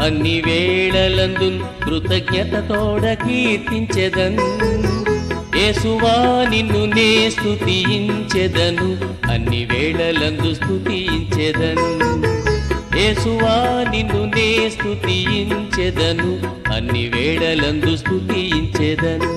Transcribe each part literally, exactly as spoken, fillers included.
అన్ని వేళలందున్ కృతజ్ఞతతోడ కీర్తించెదన్ యేసువా నిన్ను నే స్తుతించెదను అన్ని వేళలందు స్తుతించెదన్ యేసువా నిన్ను నే స్తుతించెదను అన్ని వేళలందు స్తుతించెదన్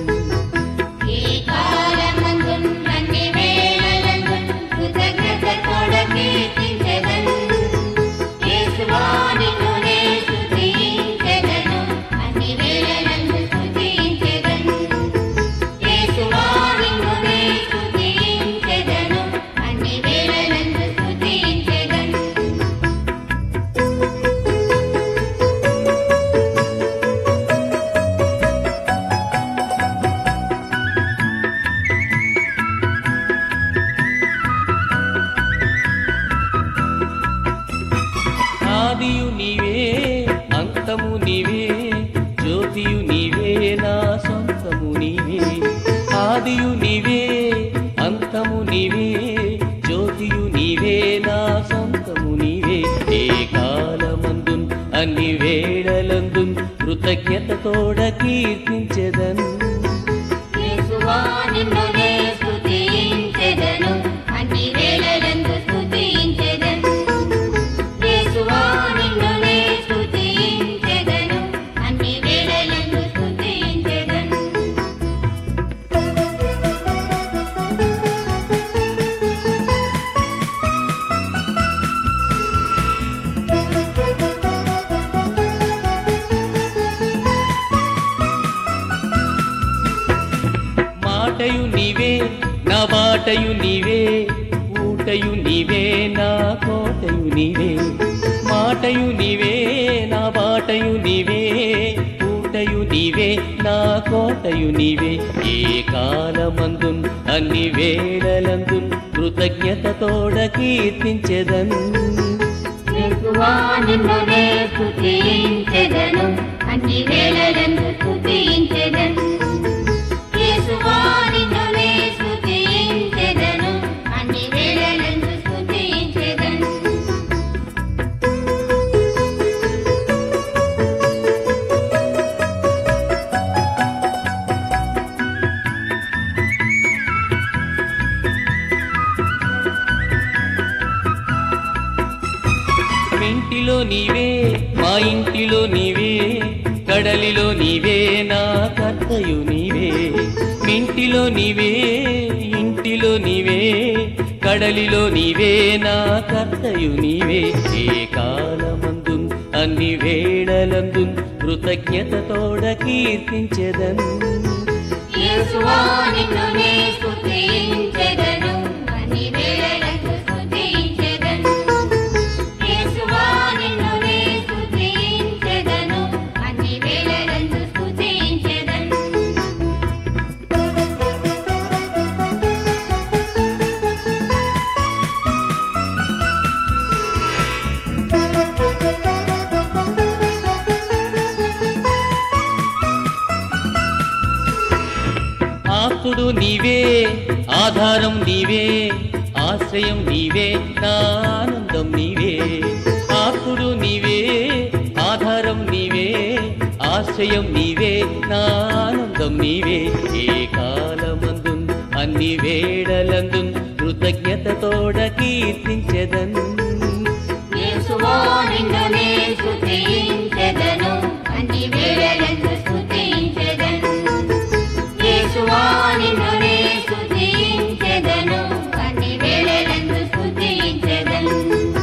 ఆదియు నీవే అంతము నీవే జ్యోతియు నీవే నా సొంతము నీవే ఆదియు నీవే అంతము నీవే జ్యోతియు నీవే నా సొంతము నీవే ఏ కాలమందున్ అన్ని వేళలందున్ కృతజ్ఞతతోడ కీర్తించెదన్ యేసువా నిన్ను నే స్తుతించెదను అన్ని వేళలందు స్తుతించెదన్ యేసువా నిన్ను నే స్తుతించెదను అన్ని వేళలందు స్తుతించెదన్ మాటయు నీవే నా బాటయు నీవే ఊటయు నీవే నా కోటయు నీవే మాటయు నీవే నా బాటయు నీవే ఊటయు నీవే నా కోటయు నీవే ఏ కాలమందున్ అన్ని వేళలందున్ కృతజ్ఞతతోడ కీర్తించెదన్ యేసువా నిన్ను నే స్తుతించెదను అన్ని వేళలందు స్తుతించెదన్ యేసువా నిన్ను నే స్తుతించెదను అన్ని వేళలందు స్తుతించెదన్ ఇంటిలో నీవే మా ఇంటిలో నీవే కడలిలో నీవే నా కర్తయు నీవే ఇంటిలో నీవే ఇంటిలో నీవే కడలిలో నీవే నా కర్తయు నీవే ఏ కాలమందున్ అన్ని వేళలందున్ కృతజ్ఞతతోడ కీర్తించెదన్ యేసువా నిన్ను నే స్తుతించెదను అన్ని వేళలందు స్తుతించెదన్ యేసువా నిన్ను నే స్తుతించెదను అన్ని వేళలందు స్తుతించెదన్ ఆస్తుడు నీవే ఆధారం నీవే ఆశ్రయం నీవే నా ఆనందం నీవే ఆస్తుడు నీవే ఆధారం నీవే ఆశ్రయం నీవే నా ఆనందం నీవే ఏ కాలమందున్ అన్ని వేళలందున్ కృతజ్ఞతతోడ కీర్తించెదన్ యేసువా నిన్ను నే స్తుతించెదను అన్ని వేళలందు స్తుతించెదన్ యేసువా నిన్ను నే స్తుతించెదను అన్ని వేళలందు స్తుతించెదన్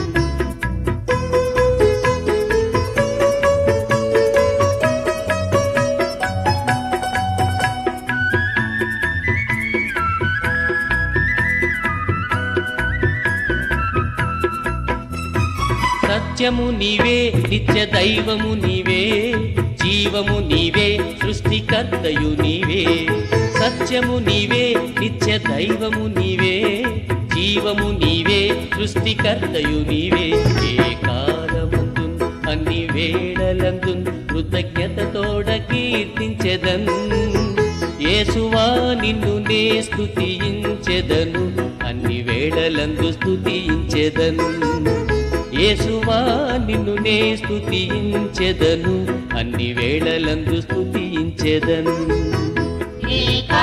సత్యము నీవే నిత్య దైవము నీవే జీవము నీవే సృష్టికర్తయు నీవే సత్యము నీవే నిత్య దైవము నీవే జీవము నీవే సృష్టికర్తయు నీవే ఏ కాలమందున్ అన్ని వేళలందున్ కృతజ్ఞతతోడ కీర్తించెదన్ యేసువా నిన్ను నే స్తుతించెదను అన్ని వేళలందు స్తుతించెదన్ యేసువా నిన్ను నే స్తుతించెదను, అన్ని వేళలందు స్తుతించెదను. నీ